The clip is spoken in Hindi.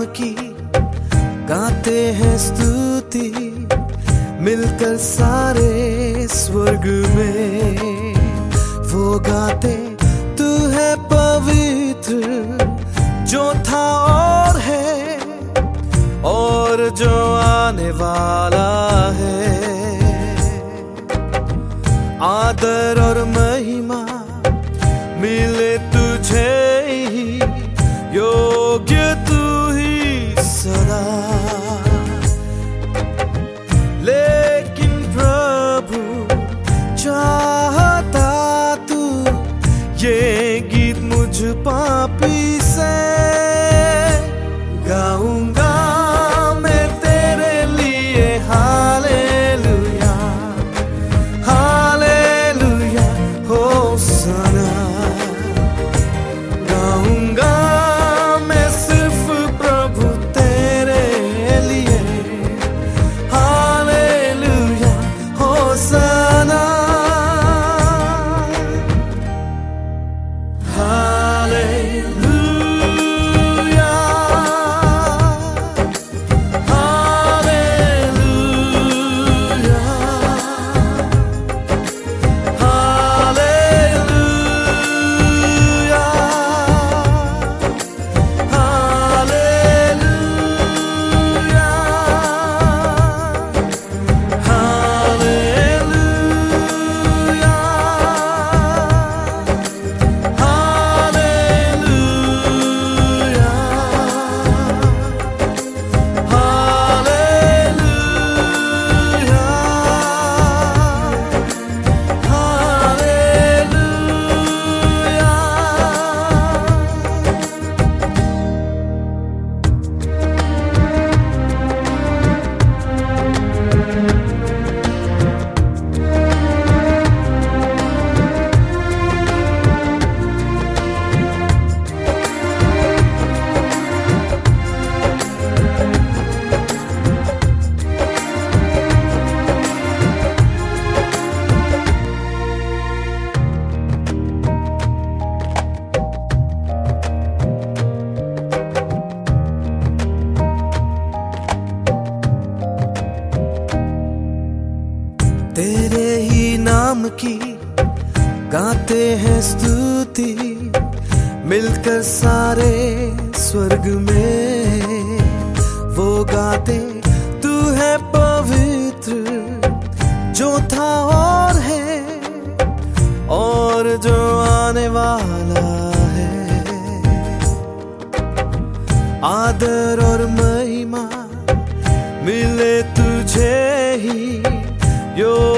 की गाते हैं स्तुति, मिलकर सारे स्वर्ग में वो गाते, तू है पवित्र जो था और है और जो आने वाला है। आदर और महिमा मिले तुझे ही, योग्य तू ही सदा। लेकिन प्रभु चाहता तू ये गीत मुझ पापी से गाऊंगा मैं तेरे लिए। Hallelujah hallelujah होसना। गाऊंगा मैं सिर्फ प्रभु तेरे लिए। Hallelujah hosanna. तेरे ही नाम की गाते हैं स्तुति, मिलकर सारे स्वर्ग में वो गाते, तू है पवित्र जो था और है और जो आने वाला है। आदर और महिमा मिले तुझे ही, यो